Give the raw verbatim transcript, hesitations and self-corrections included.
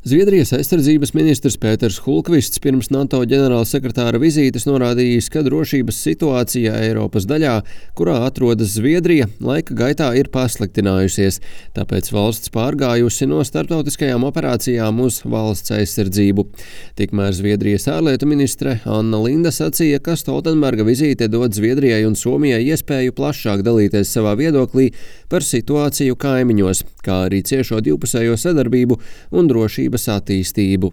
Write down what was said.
Zviedrijas aizsardzības ministrs Pēters Hulkvists pirms NATO ģenerālsekretāra vizītes norādījis, ka drošības situācija Eiropas daļā, kurā atrodas Zviedrija, laika gaitā ir pasliktinājusies, tāpēc valsts pārgājusi no starptautiskajām operācijām uz valsts aizsardzību. Tikmēr Zviedrijas ārlietu ministre Anna Linda sacīja, ka Stoltenberga vizīte dod Zviedrijai un Somijai iespēju plašāk dalīties savā viedoklī par situāciju kaimiņos, kā arī ciešo divpusējo sadarbību un drošības attīstību.